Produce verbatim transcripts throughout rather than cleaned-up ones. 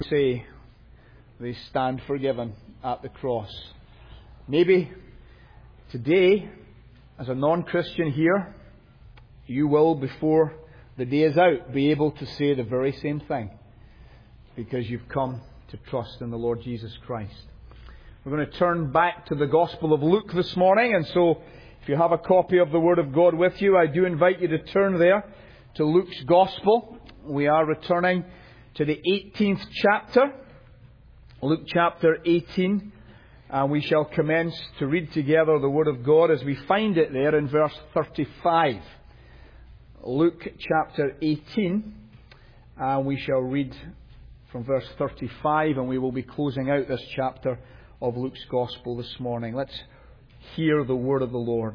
say they stand forgiven at the cross. Maybe today, as a non-Christian here, you will, before the day is out, be able to say the very same thing, because you've come to trust in the Lord Jesus Christ. We're going to turn back to the Gospel of Luke this morning, and so if you have a copy of the Word of God with you, I do invite you to turn there to Luke's Gospel. We are returning to the eighteenth chapter, Luke chapter eighteen, and we shall commence to read together the Word of God as we find it there in verse thirty-five. Luke chapter eighteen, and we shall read from verse thirty-five, and we will be closing out this chapter of Luke's Gospel this morning. Let's hear the word of the Lord.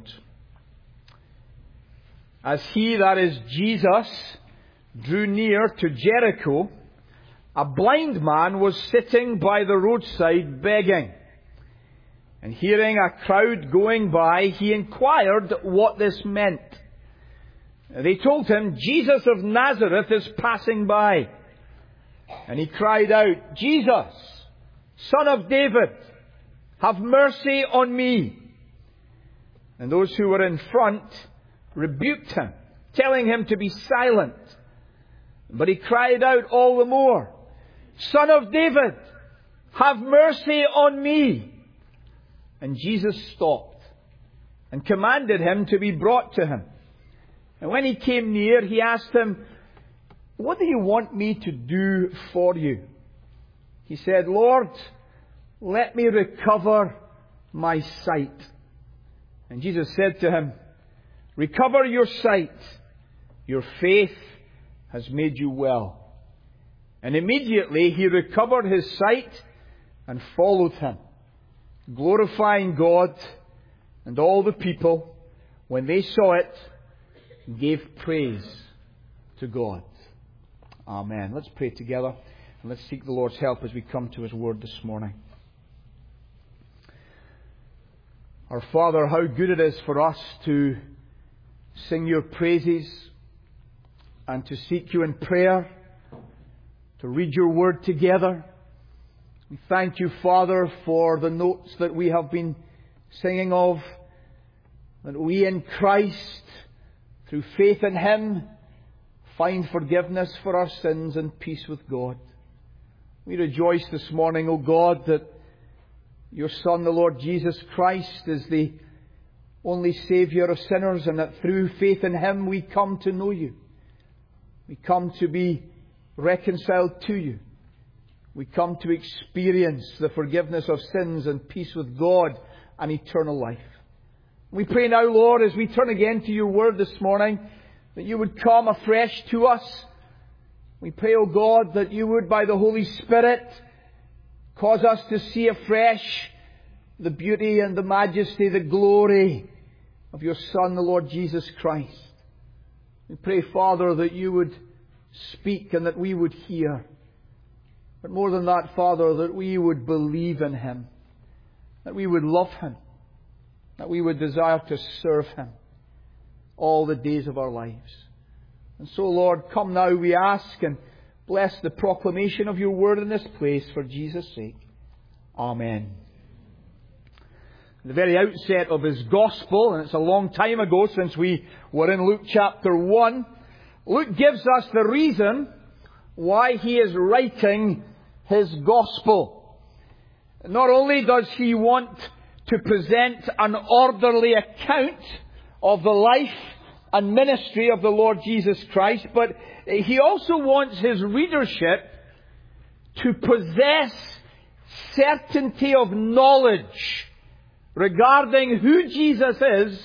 As he, that is Jesus, drew near to Jericho, a blind man was sitting by the roadside begging. And hearing a crowd going by, he inquired what this meant. They told him, Jesus of Nazareth is passing by. And he cried out, Jesus, Son of David, have mercy on me. And those who were in front rebuked him, telling him to be silent. But he cried out all the more, Son of David, have mercy on me. And Jesus stopped and commanded him to be brought to him. And when he came near, he asked him, what do you want me to do for you? He said, Lord, let me recover my sight. And Jesus said to him, recover your sight. Your faith has made you well. And immediately he recovered his sight and followed him, glorifying God. And all the people, when they saw it, gave praise to God. Amen. Let's pray together, and let's seek the Lord's help as we come to His Word this morning. Our Father, how good it is for us to sing Your praises and to seek You in prayer, to read Your Word together. We thank You, Father, for the notes that we have been singing of, that we in Christ, through faith in Him, find forgiveness for our sins and peace with God. We rejoice this morning, O God, that Your Son, the Lord Jesus Christ, is the only Saviour of sinners, and that through faith in Him we come to know You. We come to be reconciled to You. We come to experience the forgiveness of sins and peace with God and eternal life. We pray now, Lord, as we turn again to Your Word this morning, that You would come afresh to us. We pray, O God, that You would, by the Holy Spirit, cause us to see afresh the beauty and the majesty, the glory of Your Son, the Lord Jesus Christ. We pray, Father, that You would speak and that we would hear. But more than that, Father, that we would believe in Him, that we would love Him, that we would desire to serve Him all the days of our lives. And so, Lord, come now, we ask, and bless the proclamation of Your Word in this place for Jesus' sake. Amen. At the very outset of His Gospel, and it's a long time ago since we were in Luke chapter one, Luke gives us the reason why he is writing his Gospel. Not only does he want to present an orderly account of the life and ministry of the Lord Jesus Christ, but he also wants his readership to possess certainty of knowledge regarding who Jesus is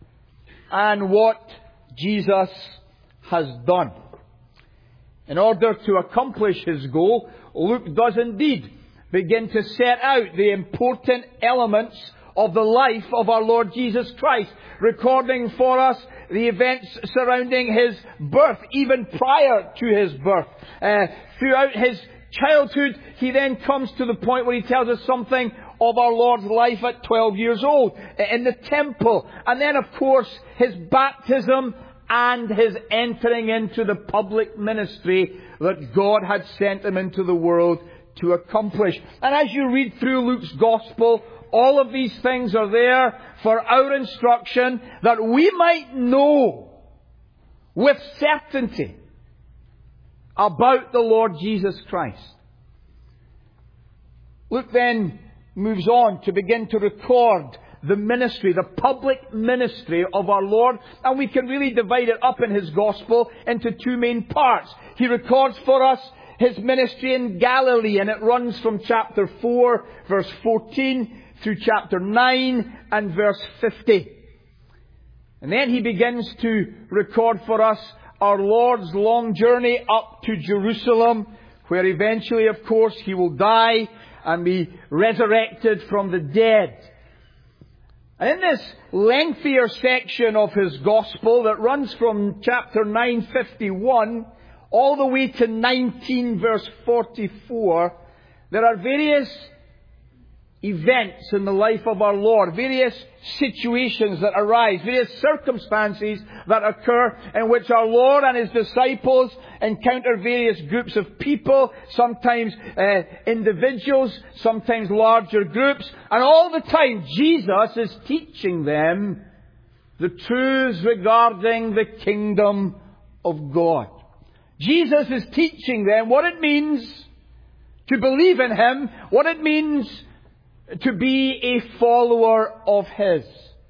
and what Jesus has done. In order to accomplish his goal, Luke does indeed begin to set out the important elements of the life of our Lord Jesus Christ, recording for us the events surrounding His birth, even prior to His birth. Uh, throughout His childhood, He then comes to the point where He tells us something of our Lord's life at twelve years old, in the temple. And then, of course, His baptism and His entering into the public ministry that God had sent Him into the world to accomplish. And as you read through Luke's Gospel, all of these things are there for our instruction, that we might know with certainty about the Lord Jesus Christ. Luke then moves on to begin to record the ministry, the public ministry of our Lord. And we can really divide it up in his Gospel into two main parts. He records for us his ministry in Galilee, and it runs from chapter four, verse fourteen, through chapter nine and verse fifty. And then he begins to record for us our Lord's long journey up to Jerusalem, where eventually, of course, he will die and be resurrected from the dead. And in this lengthier section of his Gospel that runs from chapter nine fifty-one all the way to nineteen verse forty-four, there are various events in the life of our Lord, various situations that arise, various circumstances that occur in which our Lord and his disciples encounter various groups of people, sometimes uh, individuals, sometimes larger groups, and all the time Jesus is teaching them the truths regarding the kingdom of God. Jesus is teaching them what it means to believe in him, what it means to be a follower of his.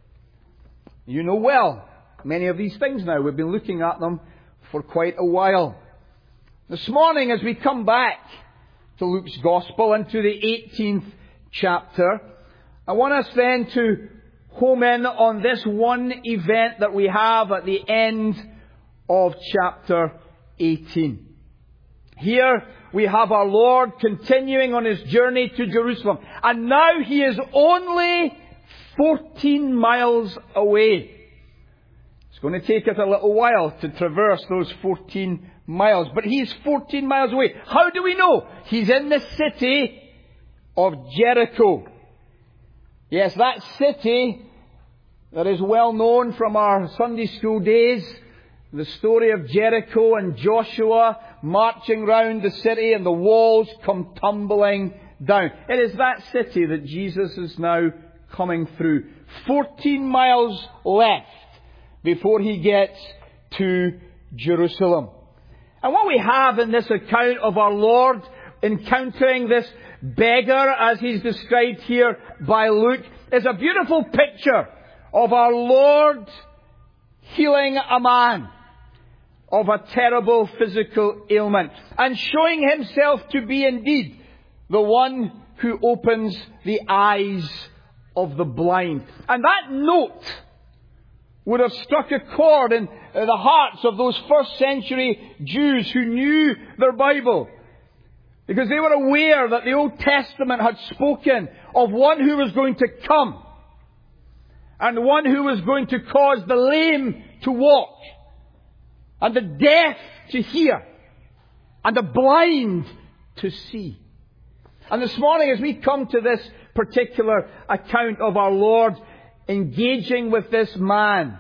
You know well many of these things now. We've been looking at them for quite a while. This morning, as we come back to Luke's Gospel and to the eighteenth chapter, I want us then to home in on this one event that we have at the end of chapter eighteen. Here we have our Lord continuing on his journey to Jerusalem. And now he is only fourteen miles away. It's going to take us a little while to traverse those fourteen miles. But he's fourteen miles away. How do we know? He's in the city of Jericho. Yes, that city that is well known from our Sunday school days. The story of Jericho and Joshua marching round the city and the walls come tumbling down. It is that city that Jesus is now coming through. Fourteen miles left before he gets to Jerusalem. And what we have in this account of our Lord encountering this beggar, as he's described here by Luke, is a beautiful picture of our Lord healing a man of a terrible physical ailment, and showing himself to be indeed the one who opens the eyes of the blind. And that note would have struck a chord in the hearts of those first century Jews who knew their Bible, because they were aware that the Old Testament had spoken of one who was going to come, and one who was going to cause the lame to walk, and the deaf to hear, and the blind to see. And this morning, as we come to this particular account of our Lord engaging with this man,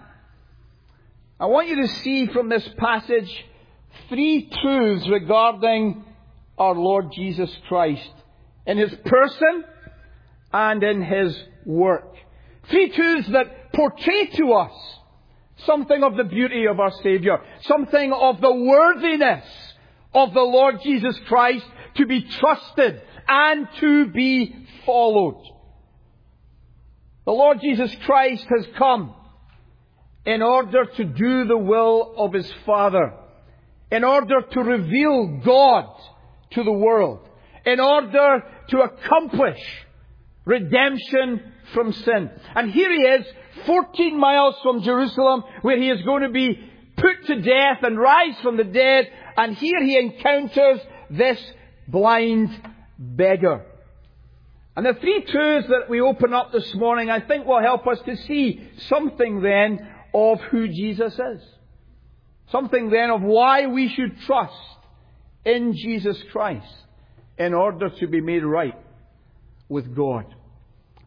I want you to see from this passage three truths regarding our Lord Jesus Christ in his person and in his work. Three truths that portray to us something of the beauty of our Saviour, something of the worthiness of the Lord Jesus Christ to be trusted and to be followed. The Lord Jesus Christ has come in order to do the will of his Father, in order to reveal God to the world, in order to accomplish redemption from sin. And here he is, fourteen miles from Jerusalem, where he is going to be put to death and rise from the dead. And here he encounters this blind beggar. And the three truths that we open up this morning, I think, will help us to see something then of who Jesus is. Something then of why we should trust in Jesus Christ in order to be made right with God.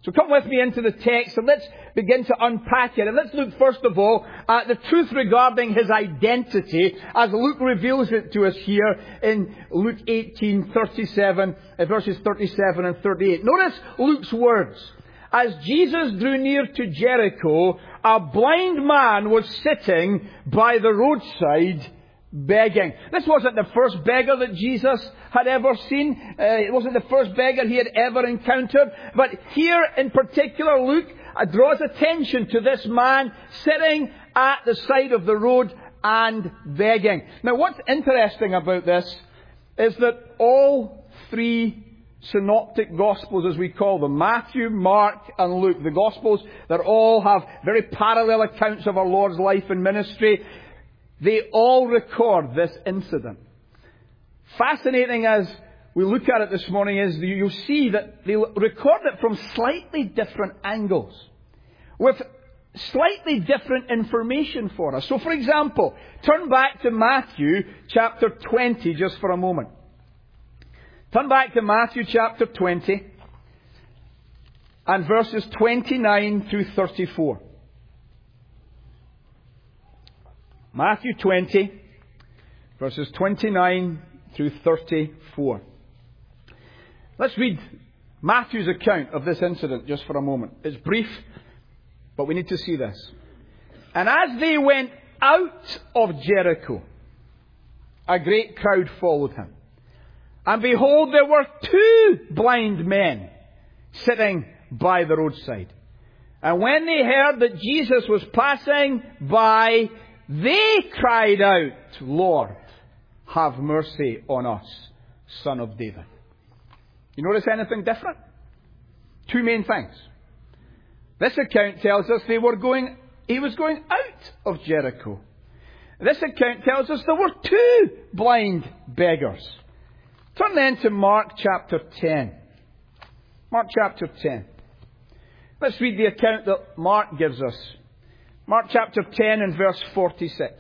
So come with me into the text and let's begin to unpack it. And let's look first of all at the truth regarding his identity as Luke reveals it to us here in Luke eighteen, thirty-seven, verses thirty-seven and thirty-eight. Notice Luke's words. As Jesus drew near to Jericho, a blind man was sitting by the roadside begging. This wasn't the first beggar that Jesus had ever seen. Uh, it wasn't the first beggar he had ever encountered. But here in particular, Luke uh, draws attention to this man sitting at the side of the road and begging. Now, what's interesting about this is that all three synoptic Gospels, as we call them, Matthew, Mark, and Luke, the Gospels that all have very parallel accounts of our Lord's life and ministry, they all record this incident. Fascinating as we look at it this morning is you'll see that they record it from slightly different angles, with slightly different information for us. So, for example, turn back to Matthew chapter twenty just for a moment. Turn back to Matthew chapter twenty and verses twenty-nine through thirty-four. Matthew twenty, verses twenty-nine through thirty-four. Let's read Matthew's account of this incident just for a moment. It's brief, but we need to see this. And as they went out of Jericho, a great crowd followed him. And behold, there were two blind men sitting by the roadside. And when they heard that Jesus was passing by, they cried out, Lord, have mercy on us, Son of David. You notice anything different? Two main things. This account tells us they were going, he was going out of Jericho. This account tells us there were two blind beggars. Turn then to Mark chapter ten. Mark chapter ten. Let's read the account that Mark gives us. Mark chapter ten and verse forty-six.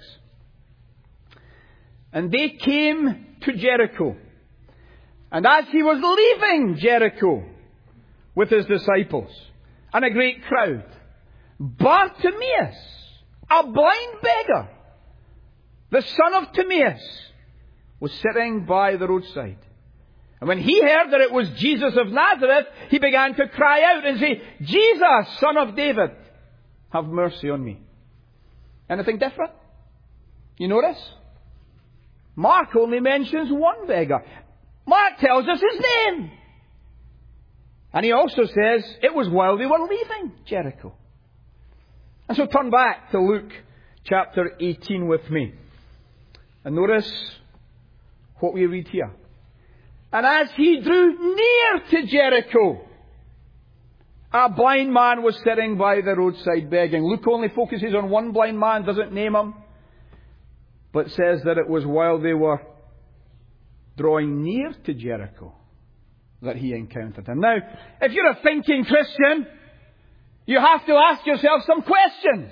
And they came to Jericho. And as he was leaving Jericho with his disciples and a great crowd, Bartimaeus, a blind beggar, the son of Timaeus, was sitting by the roadside. And when he heard that it was Jesus of Nazareth, he began to cry out and say, Jesus, Son of David, have mercy on me. Anything different? You notice? Mark only mentions one beggar. Mark tells us his name. And he also says it was while they were leaving Jericho. And so turn back to Luke chapter eighteen with me. And notice what we read here. And as he drew near to Jericho, a blind man was sitting by the roadside begging. Luke only focuses on one blind man, doesn't name him, but says that it was while they were drawing near to Jericho that he encountered him. Now, if you're a thinking Christian, you have to ask yourself some questions.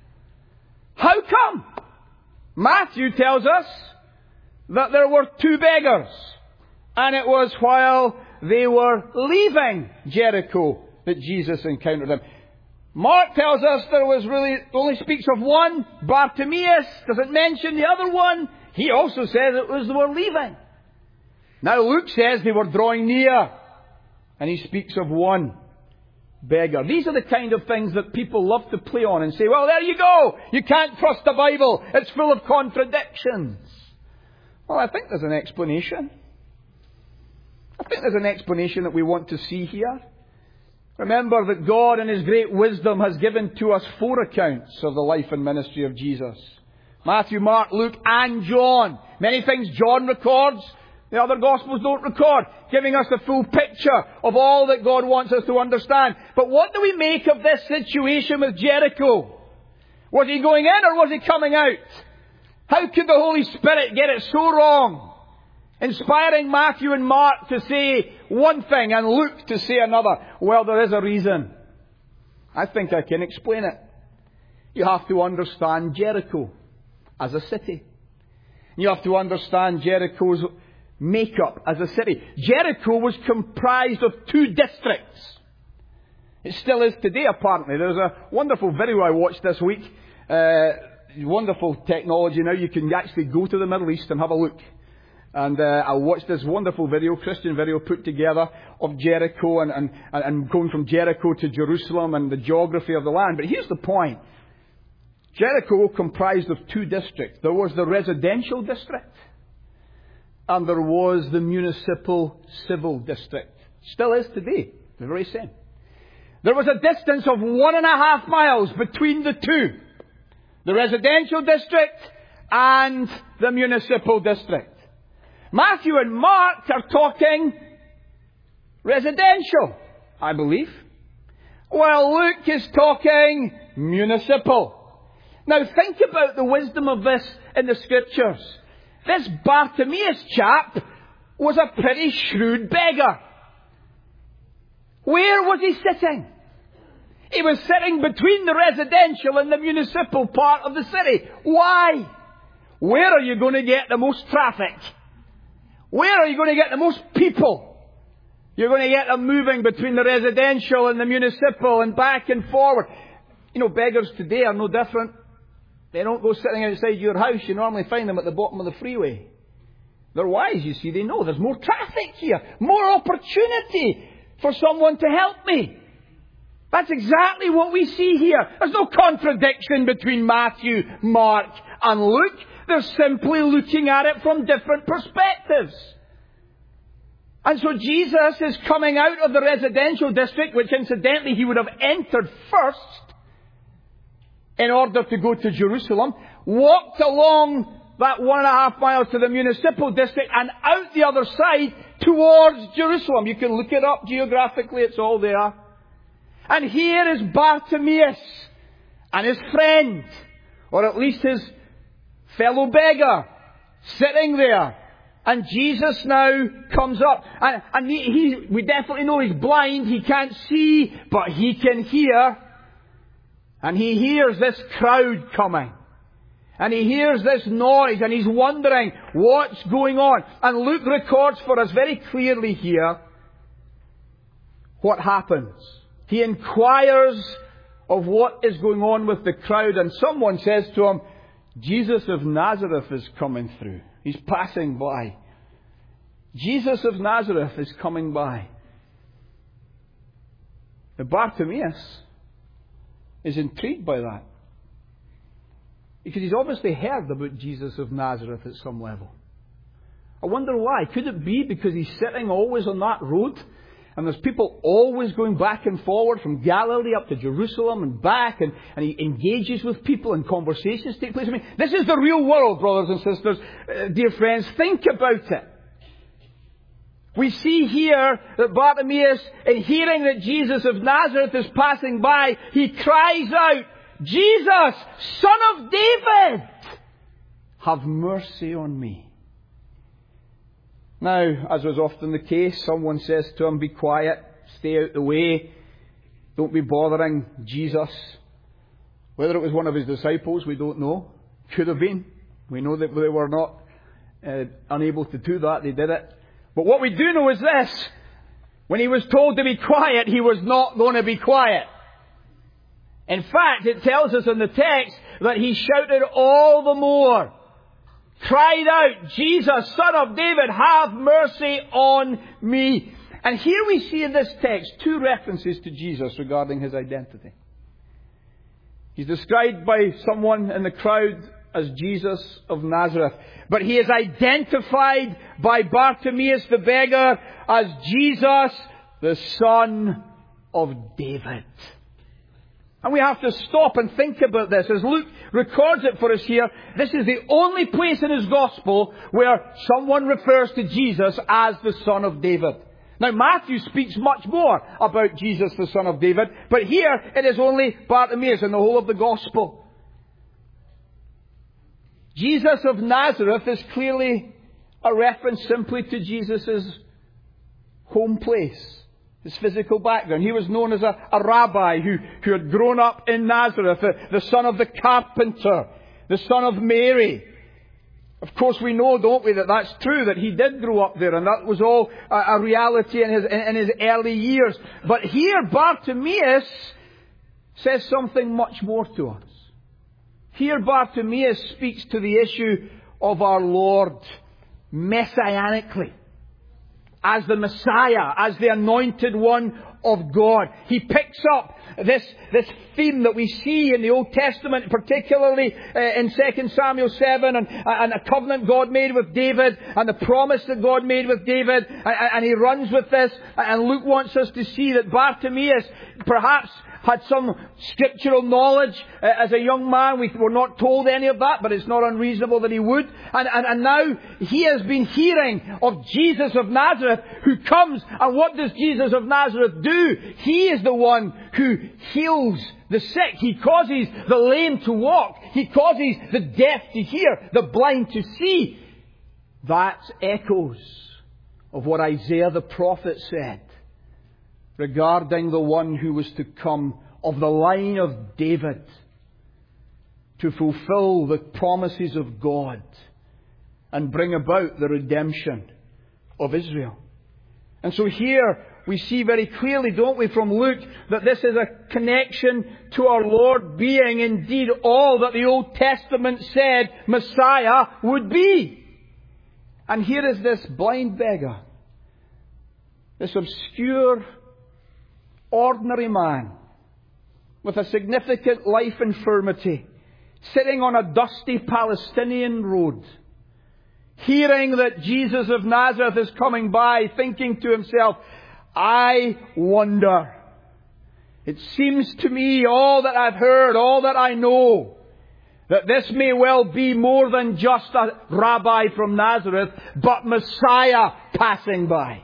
How come? Matthew tells us that there were two beggars, and it was while they were leaving Jericho that Jesus encountered them. Mark tells us there was really, only speaks of one, Bartimaeus, doesn't mention the other one. He also says it was they were leaving. Now Luke says they were drawing near, and he speaks of one beggar. These are the kind of things that people love to play on and say, well, there you go, you can't trust the Bible, it's full of contradictions. Well, I think there's an explanation. I think there's an explanation that we want to see here. Remember that God in His great wisdom has given to us four accounts of the life and ministry of Jesus. Matthew, Mark, Luke, and John. Many things John records, the other Gospels don't record, giving us the full picture of all that God wants us to understand. But what do we make of this situation with Jericho? Was he going in or was he coming out? How could the Holy Spirit get it so wrong? Inspiring Matthew and Mark to say one thing and Luke to say another. Well, there is a reason. I think I can explain it. You have to understand Jericho as a city. You have to understand Jericho's makeup as a city. Jericho was comprised of two districts. It still is today, apparently. There's a wonderful video I watched this week. Uh, wonderful technology now. You can actually go to the Middle East and have a look. And uh, I watched this wonderful video, Christian video, put together of Jericho and, and, and going from Jericho to Jerusalem and the geography of the land. But here's the point. Jericho comprised of two districts. There was the residential district and there was the municipal civil district. Still is today. The very same. There was a distance of one and a half miles between the two. The residential district and the municipal district. Matthew and Mark are talking residential, I believe. Well, Luke is talking municipal. Now think about the wisdom of this in the Scriptures. This Bartimaeus chap was a pretty shrewd beggar. Where was he sitting? He was sitting between the residential and the municipal part of the city. Why? Where are you going to get the most traffic? Where are you going to get the most people? You're going to get them moving between the residential and the municipal and back and forward. You know, beggars today are no different. They don't go sitting outside your house. You normally find them at the bottom of the freeway. They're wise, you see. They know there's more traffic here. More opportunity for someone to help me. That's exactly what we see here. There's no contradiction between Matthew, Mark, and Luke. They're simply looking at it from different perspectives. And so Jesus is coming out of the residential district, which incidentally he would have entered first in order to go to Jerusalem, walked along that one and a half miles to the municipal district and out the other side towards Jerusalem. You can look it up geographically, it's all there. And here is Bartimaeus and his friend, or at least his fellow beggar, sitting there. And Jesus now comes up. And, and he, he, we definitely know he's blind, he can't see, but he can hear. And he hears this crowd coming. And he hears this noise, and he's wondering what's going on. And Luke records for us very clearly here what happens. He inquires of what is going on with the crowd, and someone says to him, Jesus of Nazareth is coming through. He's passing by. Jesus of Nazareth is coming by. The Bartimaeus is intrigued by that. Because he's obviously heard about Jesus of Nazareth at some level. I wonder why. Could it be because he's sitting always on that road? And there's people always going back and forward from Galilee up to Jerusalem and back. And, and he engages with people and conversations take place. I mean, this is the real world, brothers and sisters. Uh, dear friends, think about it. We see here that Bartimaeus, in hearing that Jesus of Nazareth is passing by, he cries out, Jesus, Son of David, have mercy on me. Now, as was often the case, someone says to him, be quiet, stay out the way, don't be bothering Jesus. Whether it was one of his disciples, we don't know. Could have been. We know that they were not uh, unable to do that, they did it. But what we do know is this. When he was told to be quiet, he was not going to be quiet. In fact, it tells us in the text that he shouted all the more. Cried out, Jesus, Son of David, have mercy on me. And here we see in this text two references to Jesus regarding his identity. He's described by someone in the crowd as Jesus of Nazareth. But he is identified by Bartimaeus the beggar as Jesus, the Son of David. And we have to stop and think about this. As Luke records it for us here, this is the only place in his gospel where someone refers to Jesus as the Son of David. Now Matthew speaks much more about Jesus, the Son of David, but here it is only Bartimaeus in the whole of the gospel. Jesus of Nazareth is clearly a reference simply to Jesus' home place. His physical background. He was known as a, a rabbi who, who had grown up in Nazareth, the, the son of the carpenter, the son of Mary. Of course we know, don't we, that that's true, that he did grow up there, and that was all a, a reality in his, in, in his early years. But here Bartimaeus says something much more to us. Here Bartimaeus speaks to the issue of our Lord messianically, as the Messiah, as the anointed one of God. He picks up this, this theme that we see in the Old Testament, particularly uh, in Second Samuel seven, and, and a covenant God made with David, and the promise that God made with David, and, and he runs with this, and Luke wants us to see that Bartimaeus perhaps had some scriptural knowledge uh, as a young man. We were not told any of that, but it's not unreasonable that he would. And, and, and now he has been hearing of Jesus of Nazareth who comes. And what does Jesus of Nazareth do? He is the one who heals the sick. He causes the lame to walk. He causes the deaf to hear, the blind to see. That's echoes of what Isaiah the prophet said regarding the one who was to come of the line of David to fulfill the promises of God and bring about the redemption of Israel. And so here we see very clearly, don't we, from Luke, that this is a connection to our Lord being indeed all that the Old Testament said Messiah would be. And here is this blind beggar, this obscure, ordinary man with a significant life infirmity, sitting on a dusty Palestinian road, hearing that Jesus of Nazareth is coming by, thinking to himself, I wonder. It seems to me, all that I've heard, all that I know, that this may well be more than just a rabbi from Nazareth, but Messiah passing by.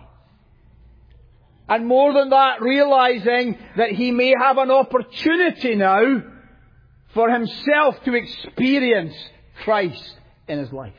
And more than that, realizing that he may have an opportunity now for himself to experience Christ in his life.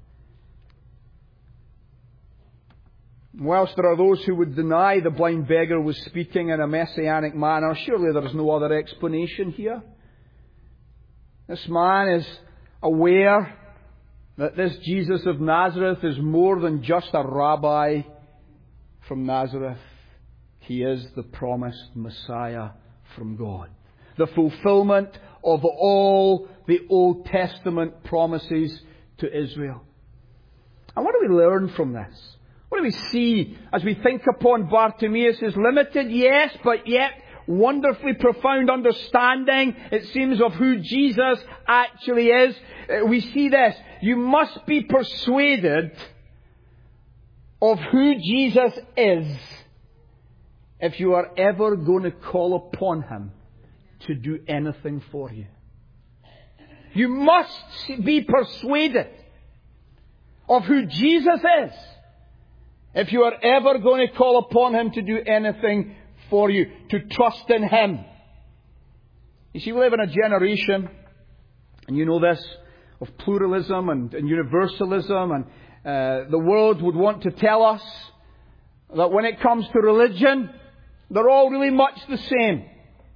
Whilst there are those who would deny the blind beggar was speaking in a messianic manner, surely there is no other explanation here. This man is aware that this Jesus of Nazareth is more than just a rabbi from Nazareth. He is the promised Messiah from God. The fulfillment of all the Old Testament promises to Israel. And what do we learn from this? What do we see as we think upon Bartimaeus' limited, yes, but yet wonderfully profound understanding, it seems, of who Jesus actually is? We see this. You must be persuaded of who Jesus is if you are ever going to call upon him to do anything for you. You must be persuaded of who Jesus is if you are ever going to call upon him to do anything for you, to trust in him. You see, we live in a generation, and you know this, of pluralism and, and universalism, and uh, the world would want to tell us that when it comes to religion, they're all really much the same.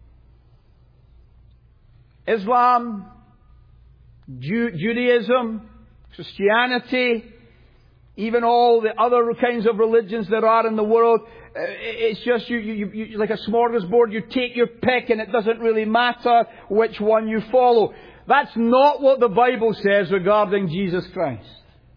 Islam, Ju- Judaism, Christianity, even all the other kinds of religions there are in the world, it's just you, you, you, like a smorgasbord. You take your pick and it doesn't really matter which one you follow. That's not what the Bible says regarding Jesus Christ.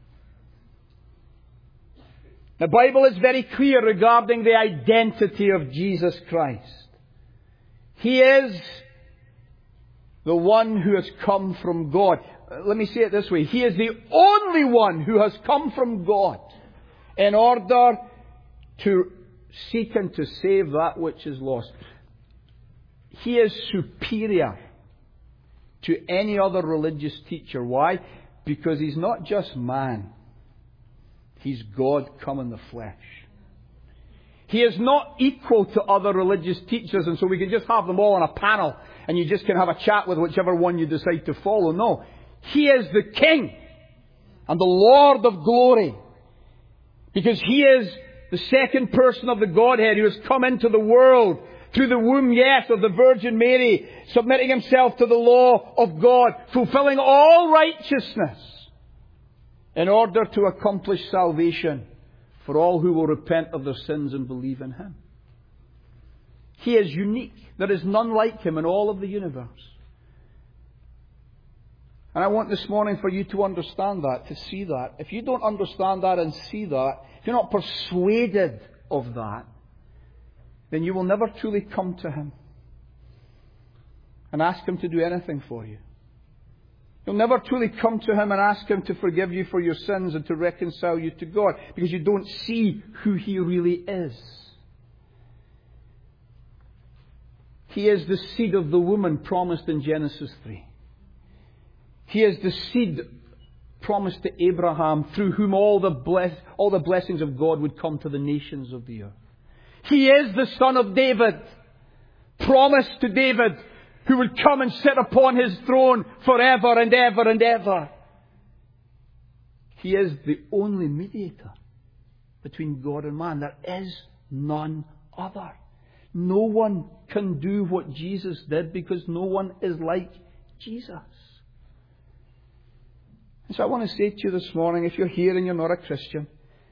The Bible is very clear regarding the identity of Jesus Christ. He is the one who has come from God. Let me say it this way. He is the only one who has come from God in order to seek and to save that which is lost. He is superior to any other religious teacher. Why? Because he's not just man. He's God come in the flesh. He is not equal to other religious teachers, and so we can just have them all on a panel and you just can have a chat with whichever one you decide to follow. No. He is the King and the Lord of glory, because He is the second person of the Godhead who has come into the world through the womb, yes, of the Virgin Mary, submitting Himself to the law of God, fulfilling all righteousness. in order to accomplish salvation for all who will repent of their sins and believe in Him. He is unique. There is none like Him in all of the universe. And I want this morning for you to understand that, to see that. If you don't understand that and see that, if you're not persuaded of that, then you will never truly come to Him and ask Him to do anything for you. You'll never truly come to Him and ask Him to forgive you for your sins and to reconcile you to God, because you don't see who He really is. He is the seed of the woman promised in Genesis three. He is the seed promised to Abraham, through whom all the bless, all the blessings of God would come to the nations of the earth. He is the Son of David, promised to David, who would come and sit upon His throne forever and ever and ever. He is the only mediator between God and man. There is none other. No one can do what Jesus did, because no one is like Jesus. And so I want to say to you this morning, if you're here and you're not a Christian,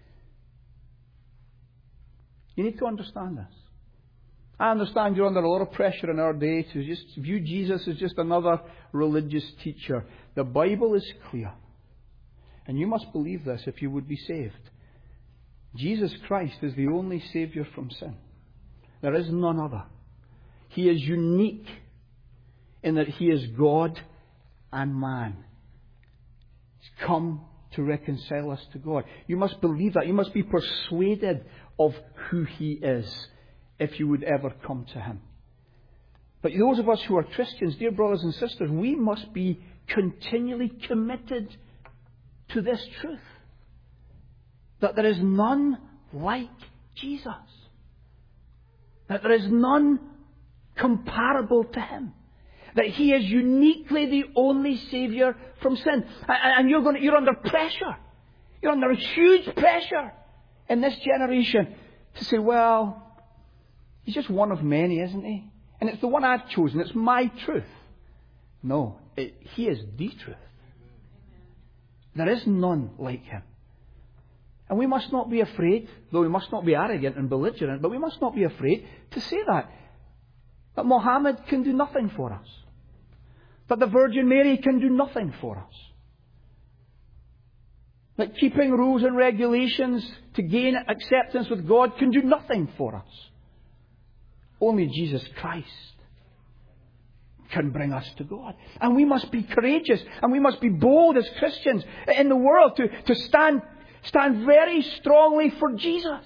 you need to understand this. I understand you're under a lot of pressure in our day to just view Jesus as just another religious teacher. The Bible is clear. And you must believe this if you would be saved. Jesus Christ is the only Saviour from sin. There is none other. He is unique in that He is God and man. He's come to reconcile us to God. You must believe that. You must be persuaded of who He is if you would ever come to Him. But those of us who are Christians, dear brothers and sisters, we must be continually committed to this truth. That there is none like Jesus. That there is none comparable to Him. That He is uniquely the only Saviour from sin. And you're, going to, you're under pressure. You're under huge pressure in this generation to say, well, He's just one of many, isn't He? And it's the one I've chosen. It's my truth. No, it, He is the truth. There is none like Him. And we must not be afraid, though we must not be arrogant and belligerent, but we must not be afraid to say that. That Muhammad can do nothing for us. That the Virgin Mary can do nothing for us. That keeping rules and regulations to gain acceptance with God can do nothing for us. Only Jesus Christ can bring us to God. And we must be courageous and we must be bold as Christians in the world to, to stand, stand very strongly for Jesus.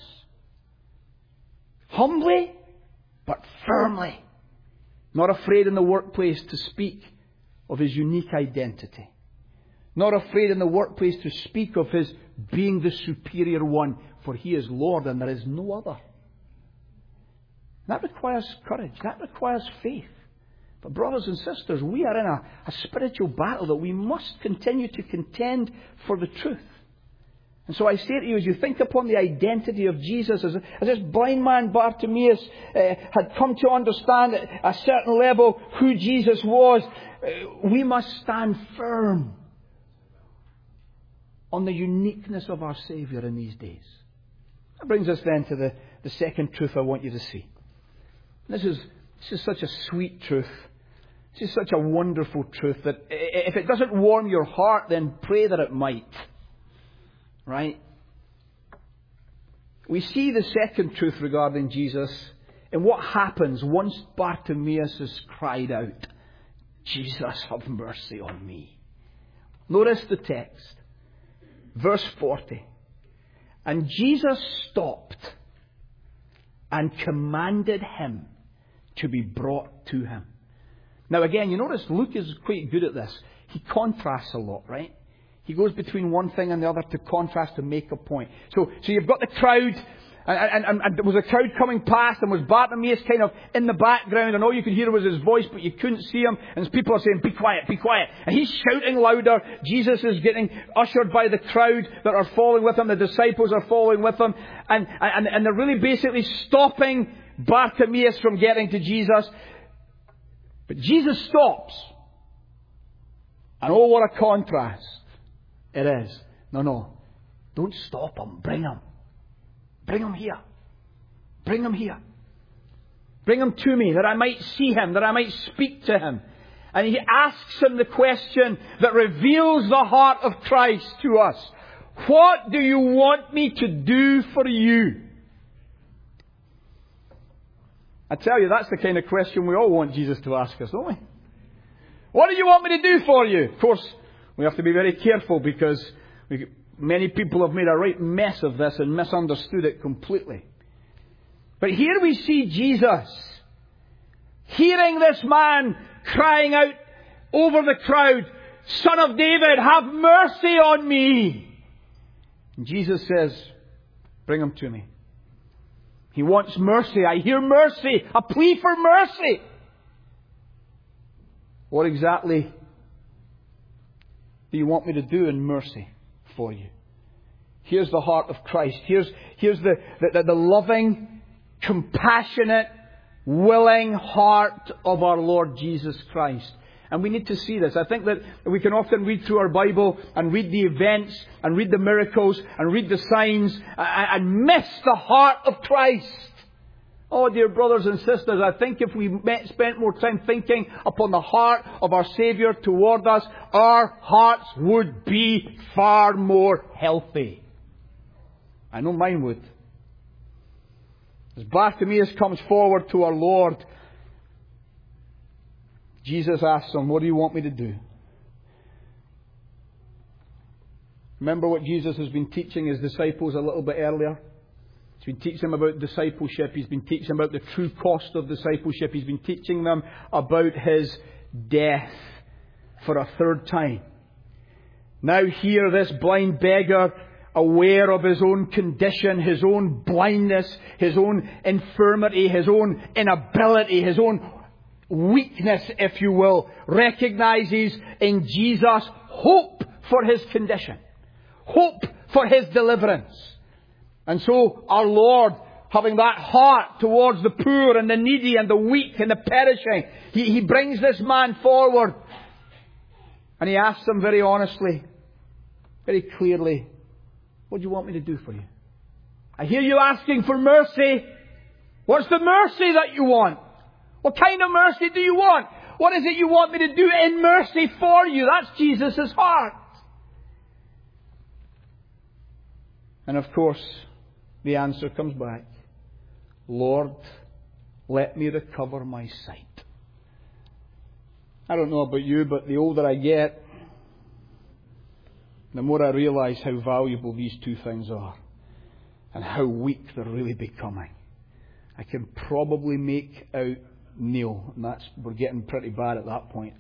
Humbly, but firmly. Not afraid in the workplace to speak of His unique identity. Not afraid in the workplace to speak of His being the superior one, for He is Lord and there is no other. That requires courage. That requires faith. But brothers and sisters, we are in a, a spiritual battle that we must continue to contend for the truth. And so I say to you, as you think upon the identity of Jesus, as, as this blind man Bartimaeus uh, had come to understand at a certain level who Jesus was, uh, we must stand firm on the uniqueness of our Saviour in these days. That brings us then to the, the second truth I want you to see. This is, this is such a sweet truth. This is such a wonderful truth that if it doesn't warm your heart, then pray that it might. Right? We see the second truth regarding Jesus in what happens once Bartimaeus has cried out, Jesus, have mercy on me. Notice the text. Verse forty. And Jesus stopped and commanded him to be brought to him. Now again, you notice Luke is quite good at this. He contrasts a lot, right? He goes between one thing and the other to contrast, to make a point. So, so you've got the crowd, and, and, and there was a crowd coming past, and was Bartimaeus kind of in the background, and all you could hear was his voice, but you couldn't see him, and people are saying, be quiet, be quiet. And he's shouting louder. Jesus is getting ushered by the crowd that are following with him. The disciples are following with him, and, and, and they're really basically stopping Bartimaeus from getting to Jesus. But Jesus stops. And oh, what a contrast it is No, no. Don't stop him. Bring him. Bring him here. Bring him here. Bring him to me, that I might see him, that I might speak to him. And he asks him the question that reveals the heart of Christ to us. What do you want me to do for you? I tell you, that's the kind of question we all want Jesus to ask us, don't we? What do you want me to do for you? Of course, we have to be very careful because we, many people have made a right mess of this and misunderstood it completely. But here we see Jesus hearing this man crying out over the crowd, Son of David, have mercy on me. And Jesus says, bring him to me. He wants mercy. I hear mercy. A plea for mercy. What exactly do you want me to do in mercy for you? Here's the heart of Christ. Here's, here's the, the, the loving, compassionate, willing heart of our Lord Jesus Christ. And we need to see this. I think that we can often read through our Bible and read the events and read the miracles and read the signs and miss the heart of Christ. Oh, dear brothers and sisters, I think if we spent more time thinking upon the heart of our Saviour toward us, our hearts would be far more healthy. I know mine would. As Bartimaeus comes forward to our Lord, Jesus asks him, what do you want me to do? Remember what Jesus has been teaching his disciples a little bit earlier? He's been teaching them about discipleship. He's been teaching them about the true cost of discipleship. He's been teaching them about his death for a third time. Now here, this blind beggar, aware of his own condition, his own blindness, his own infirmity, his own inability, his own weakness, if you will, recognizes in Jesus hope for his condition, hope for his deliverance. And so our Lord, having that heart towards the poor and the needy and the weak and the perishing, he, he brings this man forward and he asks him very honestly, very clearly, what do you want me to do for you? I hear you asking for mercy. What's the mercy that you want? What kind of mercy do you want? What is it you want me to do in mercy for you? That's Jesus' heart. And of course, the answer comes back. Lord, let me recover my sight. I don't know about you, but the older I get, the more I realise how valuable these two things are and how weak they're really becoming. I can probably make out Neil, and that's, we're getting pretty bad at that point.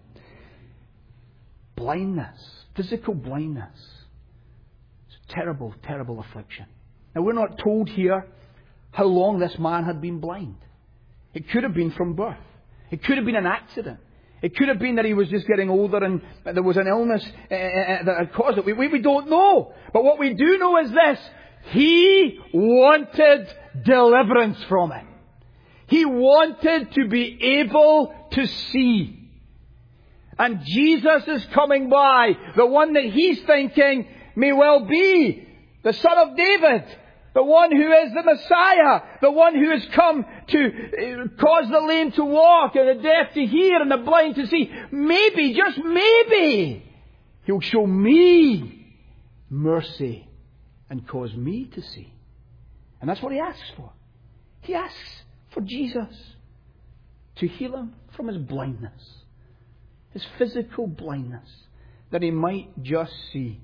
Blindness, physical blindness. It's a terrible, terrible affliction. Now we're not told here how long this man had been blind. It could have been from birth. It could have been an accident. It could have been that he was just getting older and there was an illness uh, uh, that had caused it. We, we, we don't know. But what we do know is this. He wanted deliverance from it. He wanted to be able to see. And Jesus is coming by. The one that he's thinking may well be the Son of David. The one who is the Messiah. The one who has come to cause the lame to walk and the deaf to hear and the blind to see. Maybe, just maybe, he'll show me mercy and cause me to see. And that's what he asks for. He asks for Jesus to heal him from his blindness. His physical blindness. That he might just see.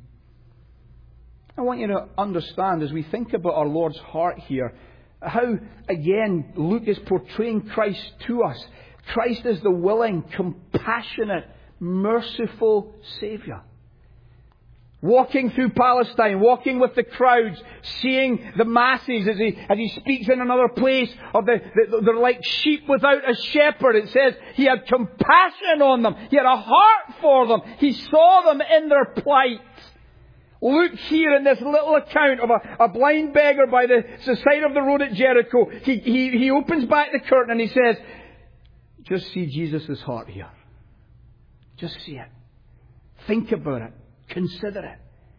I want you to understand as we think about our Lord's heart here, how, again, Luke is portraying Christ to us. Christ is the willing, compassionate, merciful Saviour. Walking through Palestine, walking with the crowds, seeing the masses as he, as he speaks in another place of the, the, they're like sheep without a shepherd. It says he had compassion on them. He had a heart for them. He saw them in their plight. Luke here in this little account of a, a blind beggar by the, the side of the road at Jericho, he, he, he opens back the curtain and he says, just see Jesus' heart here. Just see it. Think about it. Consider it.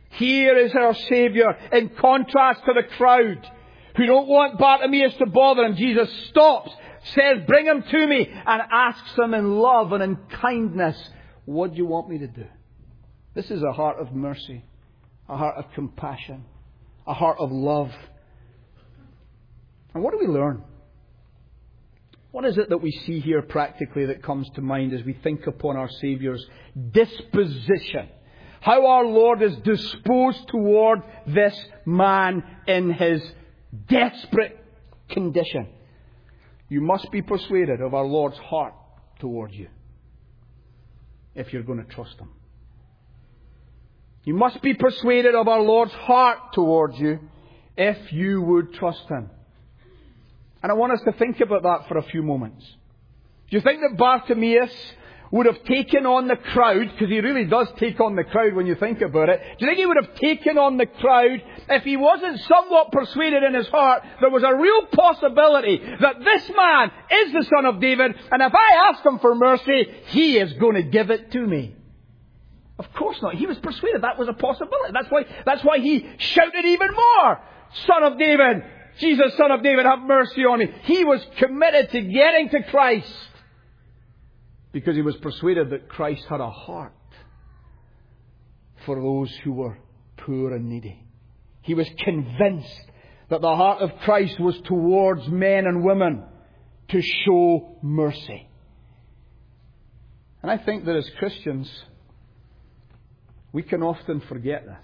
Here is our Saviour, in contrast to the crowd who don't want Bartimaeus to bother him. Jesus stops, says, bring him to me, and asks him in love and in kindness, what do you want me to do? This is a heart of mercy, a heart of compassion, a heart of love. And what do we learn? What is it that we see here practically that comes to mind as we think upon our Saviour's disposition? How our Lord is disposed toward this man in his desperate condition. You must be persuaded of our Lord's heart toward you if you're going to trust Him. You must be persuaded of our Lord's heart towards you if you would trust Him. And I want us to think about that for a few moments. Do you think that Bartimaeus would have taken on the crowd, because he really does take on the crowd when you think about it. Do you think he would have taken on the crowd if he wasn't somewhat persuaded in his heart there was a real possibility that this man is the Son of David, and if I ask Him for mercy, He is going to give it to me? Of course not. He was persuaded that was a possibility. That's why, that's why he shouted even more, Son of David, Jesus, Son of David, have mercy on me. He was committed to getting to Christ, because he was persuaded that Christ had a heart for those who were poor and needy. He was convinced that the heart of Christ was towards men and women to show mercy. And I think that as Christians, we can often forget this.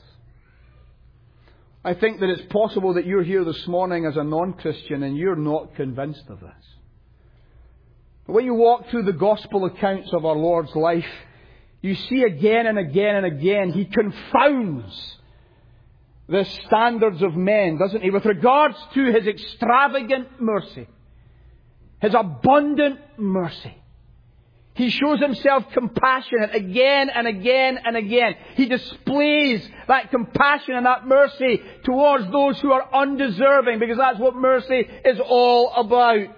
I think that it's possible that you're here this morning as a non-Christian and you're not convinced of this. When you walk through the gospel accounts of our Lord's life, you see again and again and again He confounds the standards of men, doesn't He? With regards to His extravagant mercy, His abundant mercy. He shows Himself compassionate again and again and again. He displays that compassion and that mercy towards those who are undeserving, because that's what mercy is all about.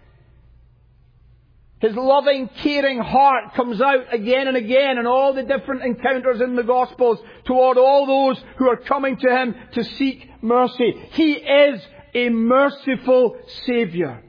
His loving, caring heart comes out again and again in all the different encounters in the Gospels toward all those who are coming to Him to seek mercy. He is a merciful Saviour.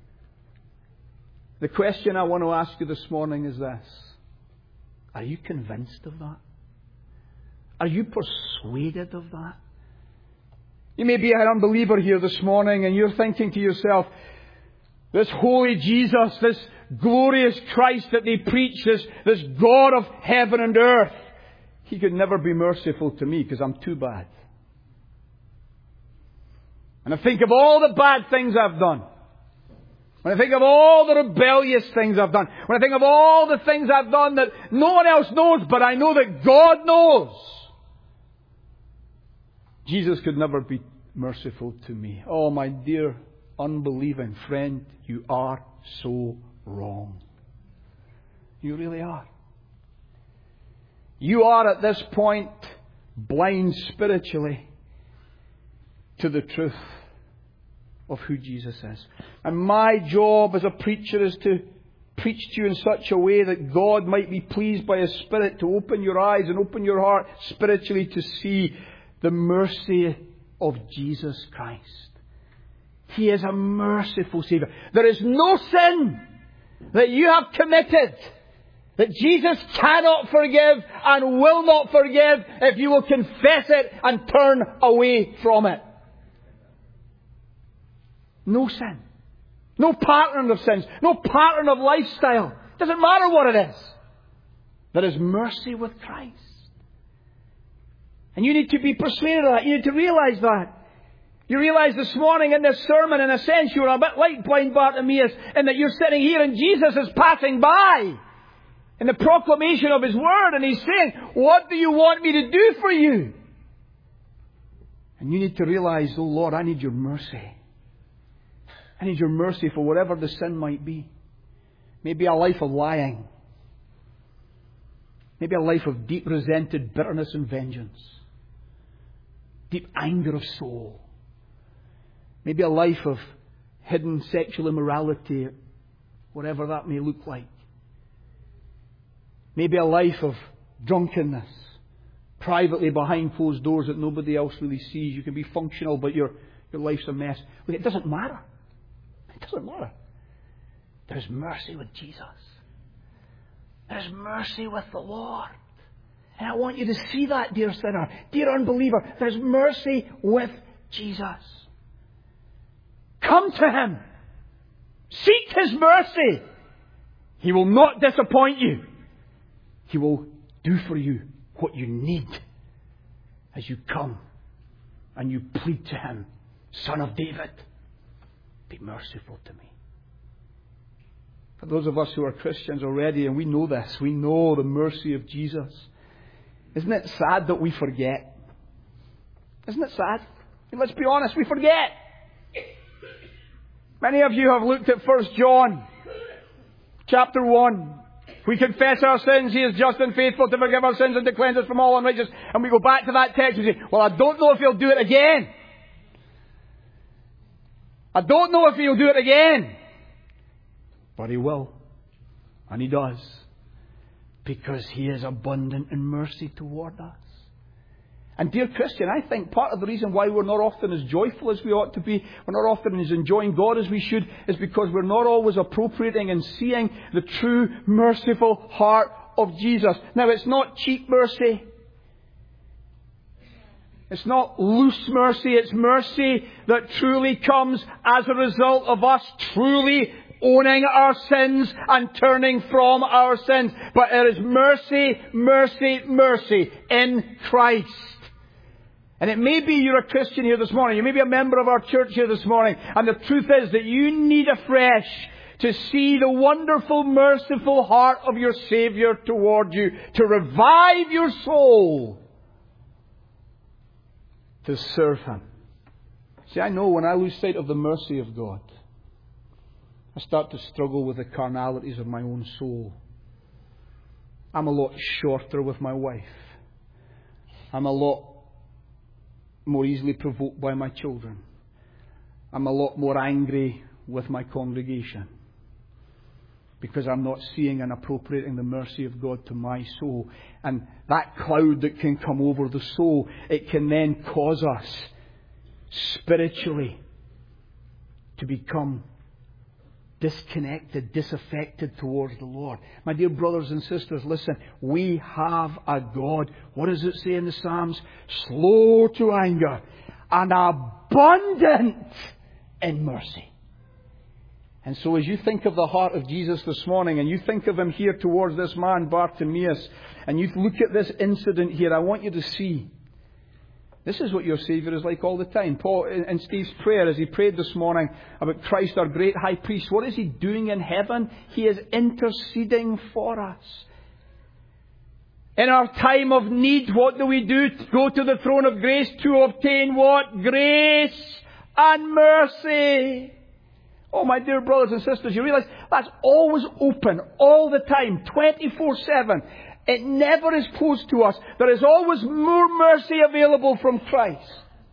The question I want to ask you this morning is this. Are you convinced of that? Are you persuaded of that? You may be an unbeliever here this morning and you're thinking to yourself, this holy Jesus, this glorious Christ that they preach, this, this God of heaven and earth, He could never be merciful to me because I'm too bad. And I think of all the bad things I've done. When I think of all the rebellious things I've done. When I think of all the things I've done that no one else knows, but I know that God knows. Jesus could never be merciful to me. Oh, my dear unbelieving friend, you are so wrong. You really are. You are at this point blind spiritually to the truth of who Jesus is. And my job as a preacher is to preach to you in such a way that God might be pleased by His Spirit to open your eyes and open your heart spiritually to see the mercy of Jesus Christ. He is a merciful Saviour. There is no sin that you have committed that Jesus cannot forgive and will not forgive if you will confess it and turn away from it. No sin. No pattern of sins. No pattern of lifestyle. Doesn't matter what it is. There is mercy with Christ. And you need to be persuaded of that. You need to realize that. You realize this morning in this sermon, in a sense, you're a bit like blind Bartimaeus, in that you're sitting here and Jesus is passing by in the proclamation of His Word, and He's saying, what do you want me to do for you? And you need to realize, oh Lord, I need your mercy. I need your mercy for whatever the sin might be. Maybe a life of lying. Maybe a life of deep resented bitterness and vengeance. Deep anger of soul. Maybe a life of hidden sexual immorality, whatever that may look like. Maybe a life of drunkenness, privately behind closed doors that nobody else really sees. You can be functional, but your, your life's a mess. Look, it doesn't matter. It doesn't matter. There's mercy with Jesus. There's mercy with the Lord. And I want you to see that, dear sinner, dear unbeliever. There's mercy with Jesus. Come to Him. Seek His mercy. He will not disappoint you. He will do for you what you need as you come and you plead to Him, Son of David, be merciful to me. For those of us who are Christians already, and we know this, we know the mercy of Jesus. Isn't it sad that we forget? Isn't it sad? I mean, let's be honest, we forget. Many of you have looked at First John chapter one. We confess our sins, He is just and faithful to forgive our sins and to cleanse us from all unrighteousness. And we go back to that text and say, well, I don't know if He'll do it again. I don't know if He'll do it again. But He will. And He does. Because He is abundant in mercy toward us. And dear Christian, I think part of the reason why we're not often as joyful as we ought to be, we're not often as enjoying God as we should, is because we're not always appropriating and seeing the true merciful heart of Jesus. Now, it's not cheap mercy. It's not loose mercy. It's mercy that truly comes as a result of us truly owning our sins and turning from our sins. But it is mercy, mercy, mercy in Christ. And it may be you're a Christian here this morning. You may be a member of our church here this morning. And the truth is that you need afresh to see the wonderful, merciful heart of your Saviour toward you. To revive your soul. To serve Him. See, I know when I lose sight of the mercy of God, I start to struggle with the carnalities of my own soul. I'm a lot shorter with my wife. I'm a lot more easily provoked by my children. I'm a lot more angry with my congregation. Because I'm not seeing and appropriating the mercy of God to my soul. And that cloud that can come over the soul, it can then cause us spiritually to become disconnected, disaffected towards the Lord. My dear brothers and sisters, listen, we have a God. What does it say in the Psalms? Slow to anger and abundant in mercy. And so as you think of the heart of Jesus this morning, and you think of Him here towards this man Bartimaeus, and you look at this incident here, I want you to see this is what your Saviour is like all the time. Paul, in Steve's prayer, as he prayed this morning about Christ, our great high priest, what is He doing in heaven? He is interceding for us. In our time of need, what do we do? Go to the throne of grace to obtain what? Grace and mercy. Oh, my dear brothers and sisters, you realise that's always open all the time, twenty-four seven. It never is closed to us. There is always more mercy available from Christ.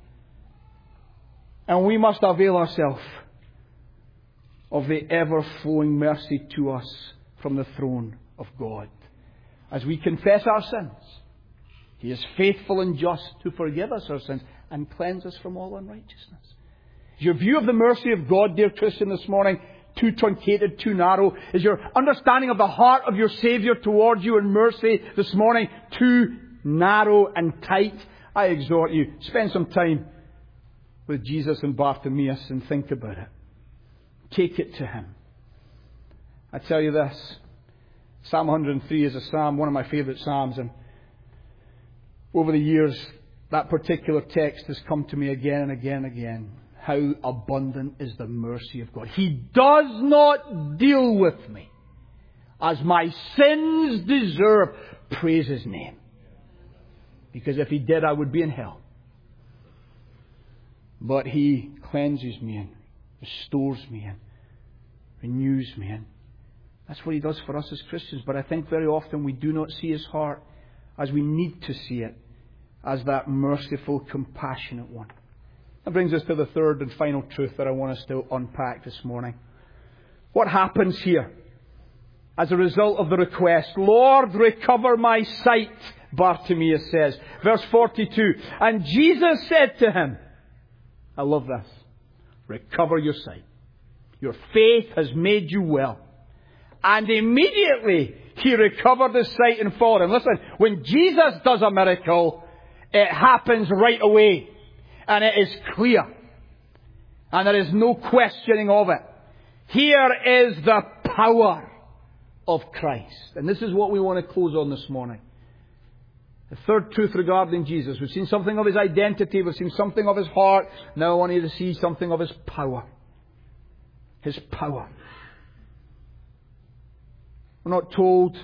And we must avail ourselves of the ever-flowing mercy to us from the throne of God. As we confess our sins, He is faithful and just to forgive us our sins and cleanse us from all unrighteousness. Is your view of the mercy of God, dear Christian, this morning too truncated, too narrow? Is your understanding of the heart of your Saviour towards you in mercy this morning too narrow and tight? I exhort you, spend some time with Jesus and Bartimaeus and think about it. Take it to Him. I tell you this, Psalm one hundred three is a psalm, one of my favourite psalms, and over the years that particular text has come to me again and again and again. How abundant is the mercy of God. He does not deal with me as my sins deserve. Praise His name. Because if He did, I would be in hell. But He cleanses me and restores me and renews me. And that's what He does for us as Christians. But I think very often we do not see His heart as we need to see it, as that merciful, compassionate one. That brings us to the third and final truth that I want us to unpack this morning. What happens here as a result of the request? Lord, recover my sight Bartimaeus says. Verse forty-two, and Jesus said to him, I love this, recover your sight. Your faith has made you well. And immediately he recovered his sight and followed him. Listen, when Jesus does a miracle, it happens right away. And it is clear. And there is no questioning of it. Here is the power of Christ. And this is what we want to close on this morning. The third truth regarding Jesus. We've seen something of his identity. We've seen something of his heart. Now I want you to see something of his power. His power. We're not told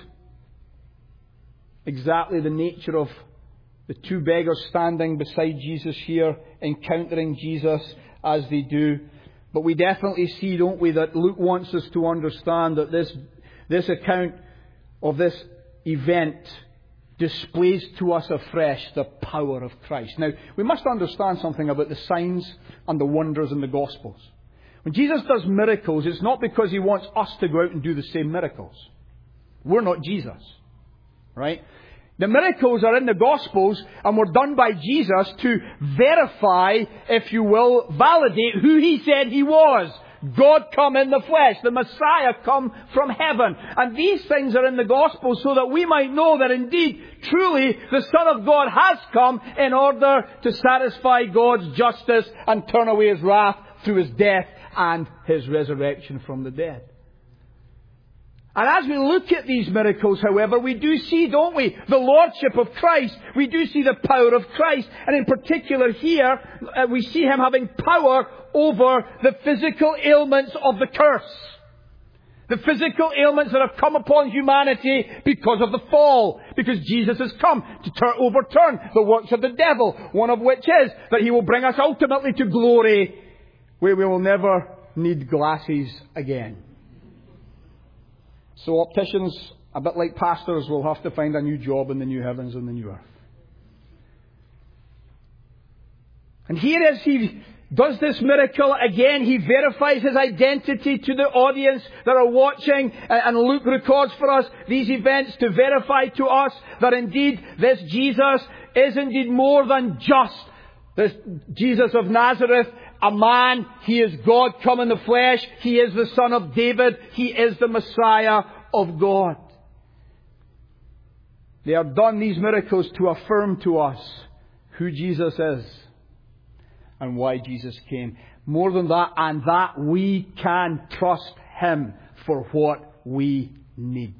exactly the nature of the two beggars standing beside Jesus here, encountering Jesus as they do. But we definitely see, don't we, that Luke wants us to understand that this, this account of this event displays to us afresh the power of Christ. Now, we must understand something about the signs and the wonders in the Gospels. When Jesus does miracles, it's not because he wants us to go out and do the same miracles. We're not Jesus. Right? The miracles are in the Gospels and were done by Jesus to verify, if you will, validate who he said he was. God come in the flesh. The Messiah come from heaven. And these things are in the Gospels so that we might know that indeed, truly, the Son of God has come in order to satisfy God's justice and turn away his wrath through his death and his resurrection from the dead. And as we look at these miracles, however, we do see, don't we, the Lordship of Christ. We do see the power of Christ. And in particular here, uh, we see him having power over the physical ailments of the curse. The physical ailments that have come upon humanity because of the fall. Because Jesus has come to turn, overturn the works of the devil. One of which is that he will bring us ultimately to glory, where we will never need glasses again. So opticians, a bit like pastors, will have to find a new job in the new heavens and the new earth. And here as he does this miracle, again he verifies his identity to the audience that are watching. And Luke records for us these events to verify to us that indeed this Jesus is indeed more than just this Jesus of Nazareth, a man. He is God come in the flesh. He is the Son of David. He is the Messiah of God. They have done these miracles to affirm to us who Jesus is and why Jesus came. More than that, and that we can trust him for what we need.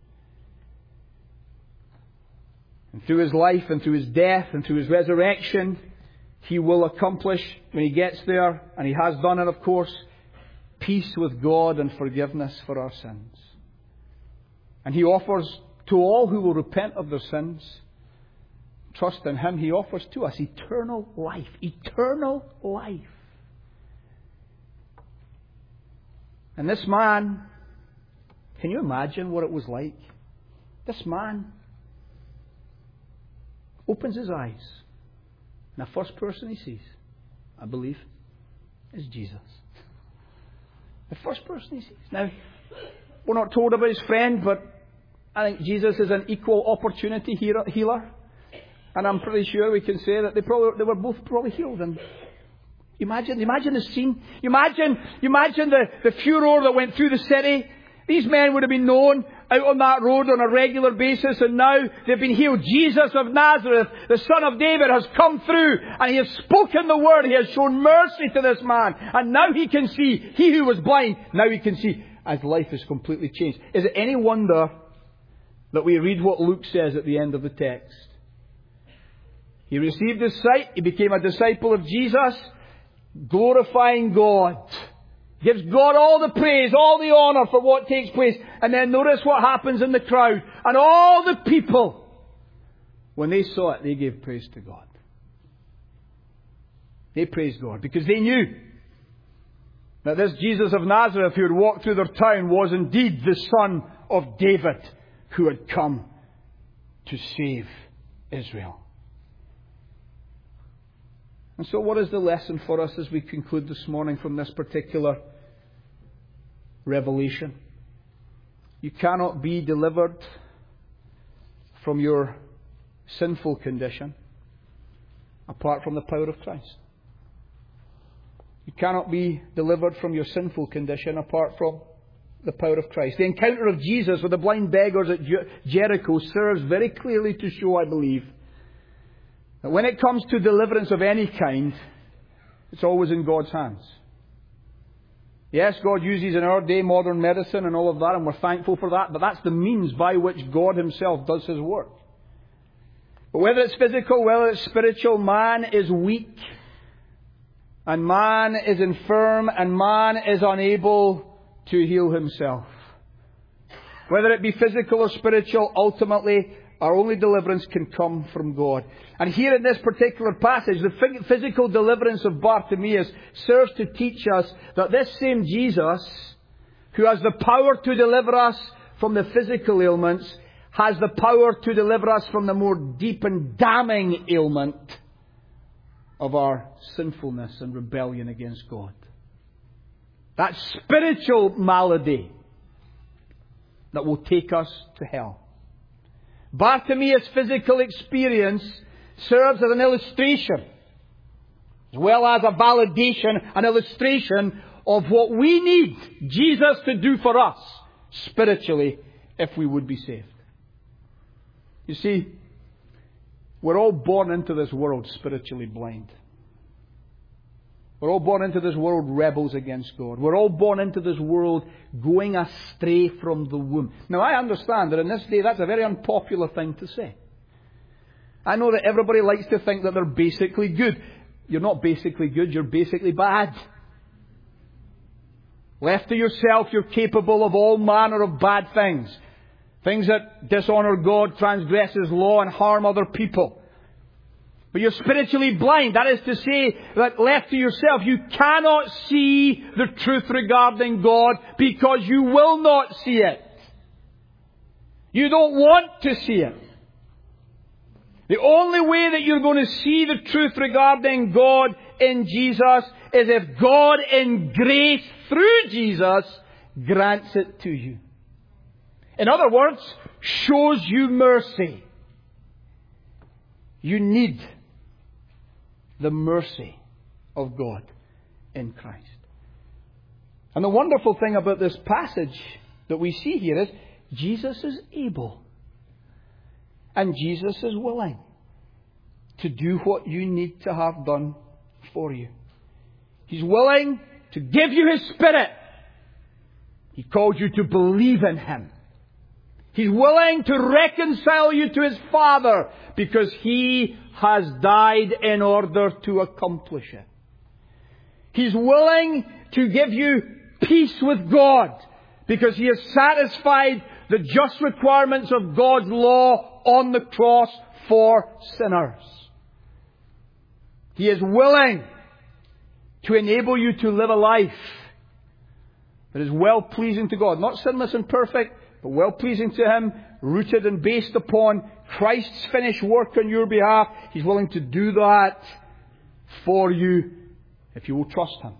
And through his life and through his death and through his resurrection, he will accomplish, when he gets there, and he has done it of course, peace with God and forgiveness for our sins. And he offers to all who will repent of their sins, trust in him, he offers to us eternal life. Eternal life. And this man, can you imagine what it was like? This man opens his eyes. And the first person he sees, I believe, is Jesus. The first person he sees. Now, we're not told about his friend, but I think Jesus is an equal opportunity healer. And I'm pretty sure we can say that they probably they were both probably healed. And imagine, imagine the scene. Imagine, imagine the, the furor that went through the city. These men would have been known out on that road on a regular basis, and now they've been healed. Jesus of Nazareth, the Son of David, has come through, and he has spoken the word. He has shown mercy to this man, and now he can see. He who was blind, now he can see, as life is completely changed. Is it any wonder that we read what Luke says at the end of the text? He received his sight. He became a disciple of Jesus, glorifying God. Gives God all the praise, all the honour for what takes place. And then notice what happens in the crowd. And all the people, when they saw it, they gave praise to God. They praised God because they knew that this Jesus of Nazareth who had walked through their town was indeed the Son of David who had come to save Israel. And so what is the lesson for us as we conclude this morning from this particular revelation? You cannot be delivered from your sinful condition apart from the power of Christ. You cannot be delivered from your sinful condition apart from the power of Christ. The encounter of Jesus with the blind beggars at Jericho serves very clearly to show, I believe, that when it comes to deliverance of any kind, it's always in God's hands. Yes, God uses in our day modern medicine and all of that, and we're thankful for that, but that's the means by which God Himself does His work. But whether it's physical, whether it's spiritual, man is weak, and man is infirm, and man is unable to heal himself. Whether it be physical or spiritual, ultimately, our only deliverance can come from God. And here in this particular passage, the physical deliverance of Bartimaeus serves to teach us that this same Jesus, who has the power to deliver us from the physical ailments, has the power to deliver us from the more deep and damning ailment of our sinfulness and rebellion against God. That spiritual malady that will take us to hell. Bartimaeus' physical experience serves as an illustration, as well as a validation, an illustration of what we need Jesus to do for us spiritually if we would be saved. You see, we're all born into this world spiritually blind. We're all born into this world rebels against God. We're all born into this world going astray from the womb. Now, I understand that in this day that's a very unpopular thing to say. I know that everybody likes to think that they're basically good. You're not basically good, you're basically bad. Left to yourself, you're capable of all manner of bad things. Things that dishonour God, transgresses law, and harm other people. But you're spiritually blind. That is to say that left to yourself, you cannot see the truth regarding God because you will not see it. You don't want to see it. The only way that you're going to see the truth regarding God in Jesus is if God in grace through Jesus grants it to you. In other words, shows you mercy. You need the mercy of God in Christ. And the wonderful thing about this passage that we see here is Jesus is able. And Jesus is willing to do what you need to have done for you. He's willing to give you His Spirit. He called you to believe in Him. He's willing to reconcile you to His Father because He has died in order to accomplish it. He's willing to give you peace with God because He has satisfied the just requirements of God's law on the cross for sinners. He is willing to enable you to live a life that is well-pleasing to God. Not sinless and perfect, but well-pleasing to Him, rooted and based upon Christ's finished work on your behalf. He's willing to do that for you if you will trust Him.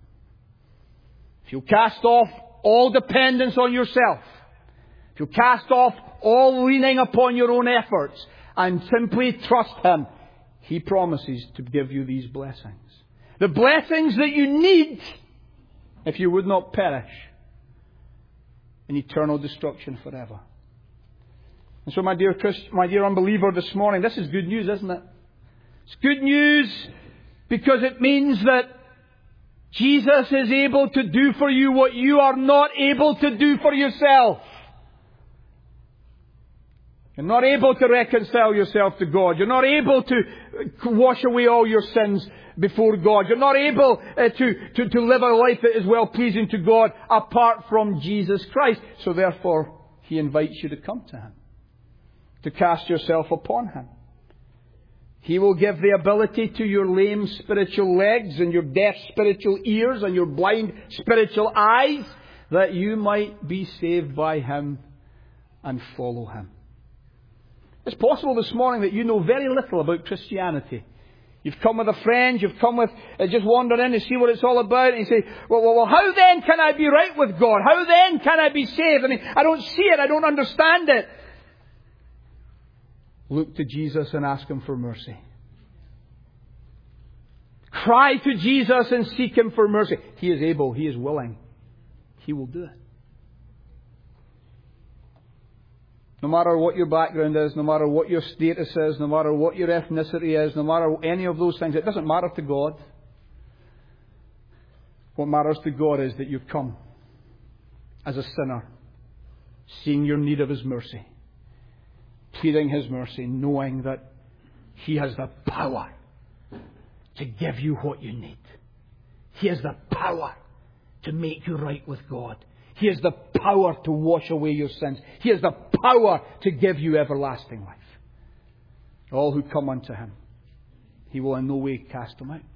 If you'll cast off all dependence on yourself. If you'll cast off all leaning upon your own efforts and simply trust Him, He promises to give you these blessings. The blessings that you need if you would not perish in eternal destruction forever. And so, my dear Christ, my dear unbeliever, this morning, this is good news, isn't it? It's good news because it means that Jesus is able to do for you what you are not able to do for yourself. You're not able to reconcile yourself to God. You're not able to wash away all your sins before God. You're not able uh, to, to, to live a life that is well-pleasing to God apart from Jesus Christ. So therefore, He invites you to come to Him. To cast yourself upon Him. He will give the ability to your lame spiritual legs and your deaf spiritual ears and your blind spiritual eyes that you might be saved by Him and follow Him. It's possible this morning that you know very little about Christianity. You've come with a friend, you've come with, uh, just wander in to see what it's all about, and you say, well, well, well, how then can I be right with God? How then can I be saved? I mean, I don't see it, I don't understand it. Look to Jesus and ask Him for mercy. Cry to Jesus and seek Him for mercy. He is able. He is willing. He will do it. No matter what your background is, no matter what your status is, no matter what your ethnicity is, no matter any of those things, it doesn't matter to God. What matters to God is that you come as a sinner, seeing your need of His mercy, pleading His mercy, knowing that He has the power to give you what you need. He has the power to make you right with God. He has the power to wash away your sins. He has the power to give you everlasting life. All who come unto Him, He will in no way cast them out.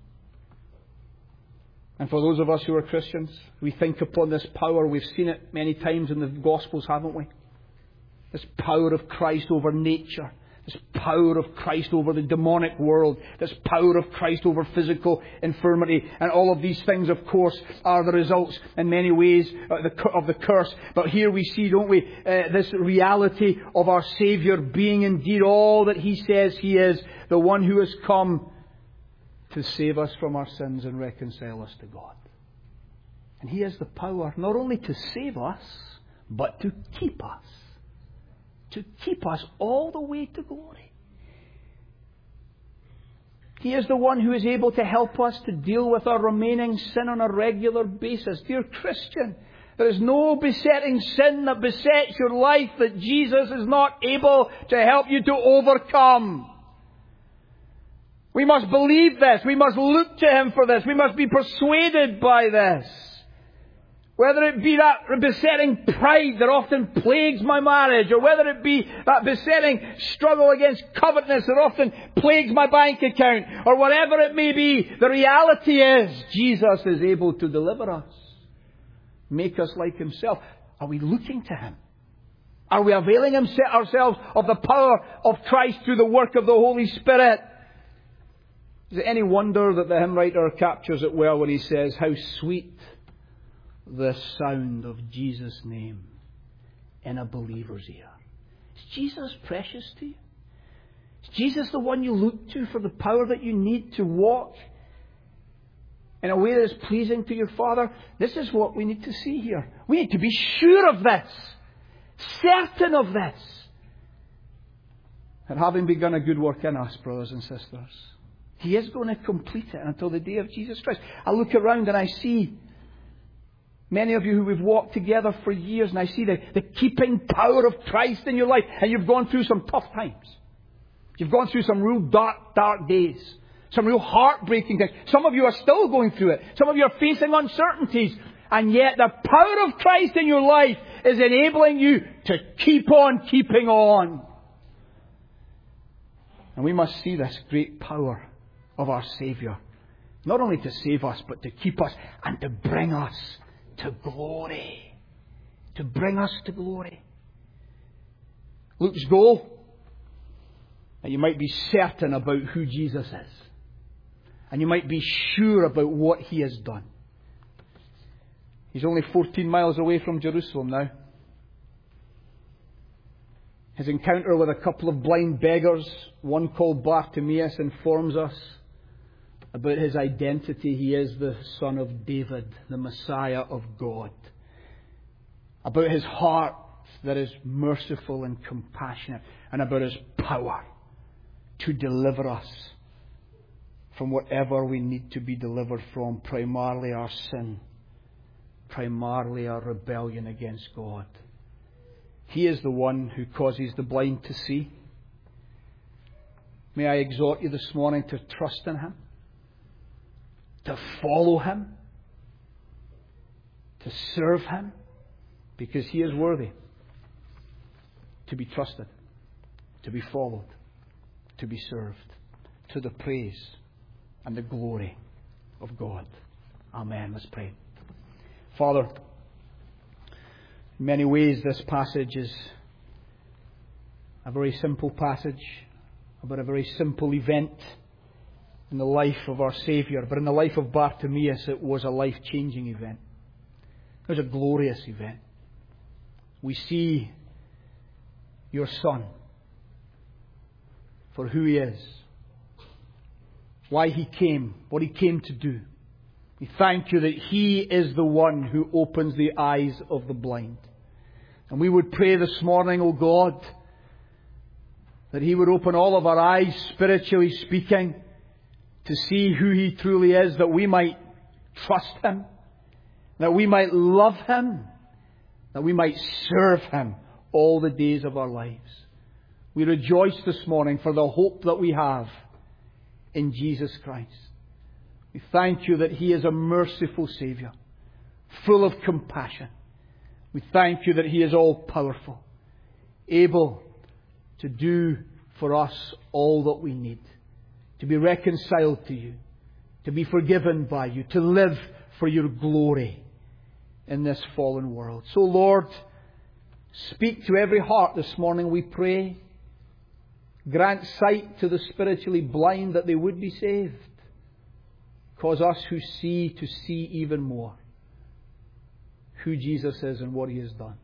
And for those of us who are Christians, we think upon this power. We've seen it many times in the Gospels, haven't we? This power of Christ over nature. This power of Christ over the demonic world. This power of Christ over physical infirmity. And all of these things, of course, are the results in many ways of the curse. But here we see, don't we, uh, this reality of our Saviour being indeed all that He says He is. The one who has come to save us from our sins and reconcile us to God. And He has the power not only to save us, but to keep us. To keep us all the way to glory. He is the one who is able to help us to deal with our remaining sin on a regular basis. Dear Christian, there is no besetting sin that besets your life that Jesus is not able to help you to overcome. We must believe this. We must look to Him for this. We must be persuaded by this. Whether it be that besetting pride that often plagues my marriage, or whether it be that besetting struggle against covetousness that often plagues my bank account, or whatever it may be, the reality is Jesus is able to deliver us, make us like Himself. Are we looking to Him? Are we availing ourselves of the power of Christ through the work of the Holy Spirit? Is it any wonder that the hymn writer captures it well when he says, "How sweet the sound of Jesus' name in a believer's ear." Is Jesus precious to you? Is Jesus the one you look to for the power that you need to walk in a way that is pleasing to your Father? This is what we need to see here. We need to be sure of this, certain of this, that having begun a good work in us, brothers and sisters, He is going to complete it until the day of Jesus Christ. I look around and I see many of you who we've walked together for years, and I see the, the keeping power of Christ in your life. And you've gone through some tough times. You've gone through some real dark, dark days. Some real heartbreaking things. Some of you are still going through it. Some of you are facing uncertainties. And yet the power of Christ in your life is enabling you to keep on keeping on. And we must see this great power of our Saviour. Not only to save us, but to keep us and to bring us to glory. To bring us to glory. Luke's goal, that you might be certain about who Jesus is. And you might be sure about what He has done. He's only fourteen miles away from Jerusalem now. His encounter with a couple of blind beggars, one called Bartimaeus, informs us about his identity. He is the Son of David, the Messiah of God. About His heart that is merciful and compassionate, and about His power to deliver us from whatever we need to be delivered from, primarily our sin, primarily our rebellion against God. He is the one who causes the blind to see. May I exhort you this morning to trust in Him, to follow Him, to serve Him, because He is worthy to be trusted, to be followed, to be served, to the praise and the glory of God. Amen. Let's pray. Father, in many ways this passage is a very simple passage about a very simple event in the life of our Saviour. But in the life of Bartimaeus, it was a life-changing event. It was a glorious event. We see your Son for who He is, why He came, what He came to do. We thank You that He is the one who opens the eyes of the blind. And we would pray this morning, O God, that He would open all of our eyes, spiritually speaking, to see who He truly is, that we might trust Him, that we might love Him, that we might serve Him all the days of our lives. We rejoice this morning for the hope that we have in Jesus Christ. We thank You that He is a merciful Saviour, full of compassion. We thank You that He is all powerful, able to do for us all that we need, to be reconciled to You, to be forgiven by You, to live for Your glory in this fallen world. So Lord, speak to every heart this morning, we pray. Grant sight to the spiritually blind that they would be saved. Cause us who see to see even more who Jesus is and what He has done,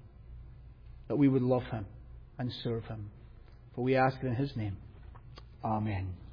that we would love Him and serve Him. For we ask it in His name. Amen.